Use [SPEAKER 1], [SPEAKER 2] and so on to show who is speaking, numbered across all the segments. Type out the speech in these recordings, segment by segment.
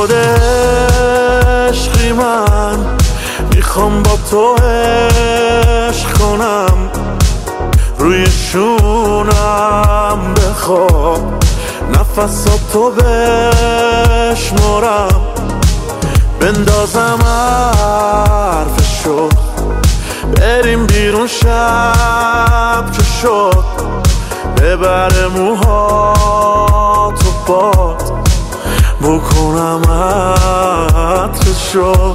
[SPEAKER 1] شده عشقی من، میخوام با تو عشق کنم، روی شونم بخواب نفساتو بشمرم، بندازم حرفشو بریم بیرون شب که شد، ببره موهاتو باد بکنم عطرشو،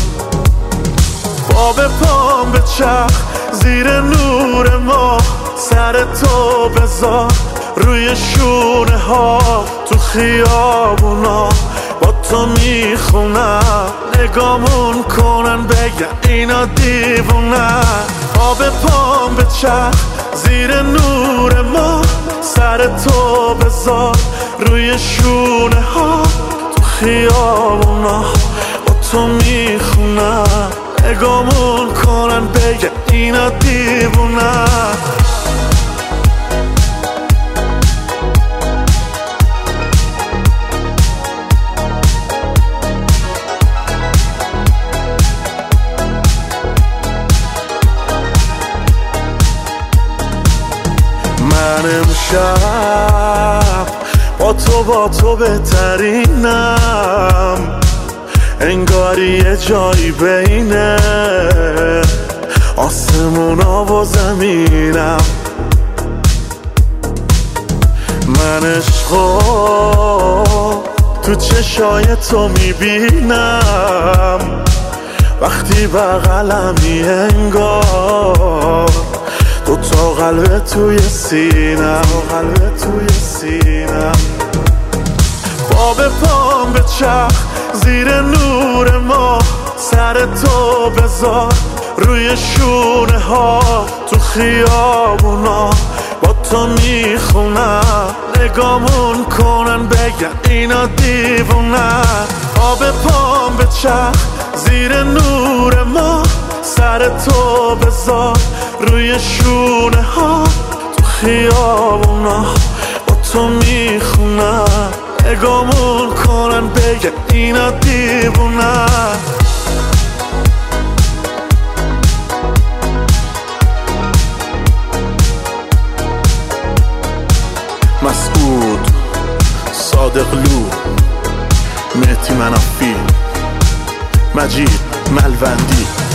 [SPEAKER 1] با به پام به چرخ زیر نور ما، سر تو بذار روی شونه ها، تو خیابونا با تو میخونم، نگامون کنن بگن اینا دیوونن، با به پام به چرخ زیر نور ما، سر تو بذار روی شونه ها، تو خیابونا با تو میخونم، نگامون کنن بگن اینا دیوونن. من امشب با تو بهترینم، انگاری یه جایی بینه آسمونا و زمینم، من عشقو تو چشای تو میبینم، وقتی بغلمی انگار دوتا قلب توی سینم، با به پام به چرخ زیر نور ما، سر تو بذار روی شونه ها، تو خیابونا با تو میخونم، نگامون کنن بگن اینا دیوونن، با به پام به چرخ زیر نور ما، سر تو بذار روی شونه ها، تو خیابونا با تو میخونم، نگامون کنن بگن اینا دیوونن. مسعود صادقلو، مهدی منافی، مجید ملوندی.